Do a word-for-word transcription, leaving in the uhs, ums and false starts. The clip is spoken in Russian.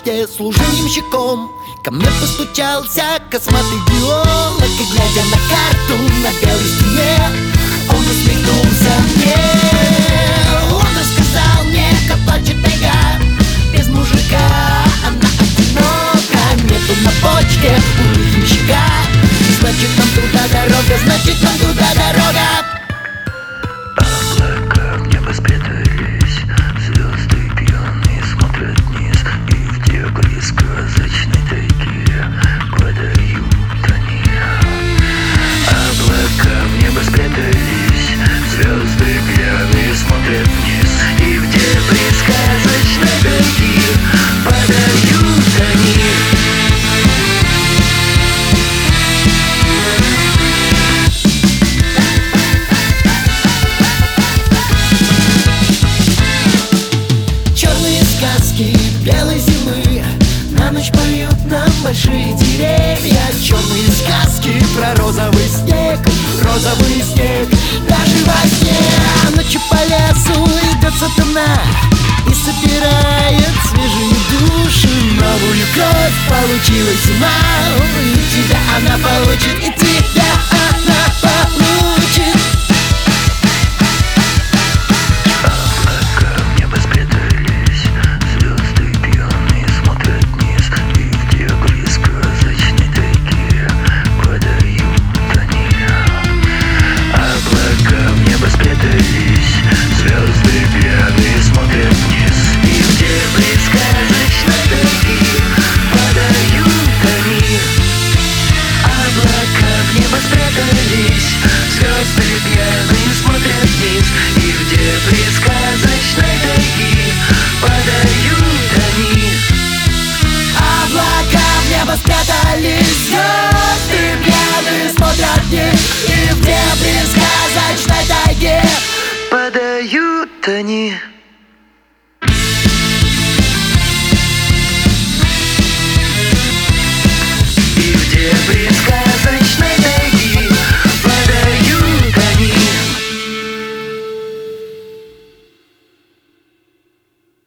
мосте служил ямщиком. Ко мне постучался косматый геолог, и, глядя на карту на белой стене, он усмехнулся мне. Он рассказал мне, как плачет тайга без мужика, она одинока. Нету на почте у ямщика, значит нам туда дорога, значит нам туда дорога. Облака в небо спрятались, звезды пьяные смотрят вниз, и в дебри сказочной тайги падают они. Облака в небо спрятались, звезды пьяные смотрят вниз, и в дебри сказочной тайги падают они. Белой зимы на ночь поют нам большие деревья. Черные сказки про розовый снег, розовый снег даже во сне. Ночью по лесу идет сатана и собирает свежие души. Новую кровь получилась зима, и тебя она получит, и ты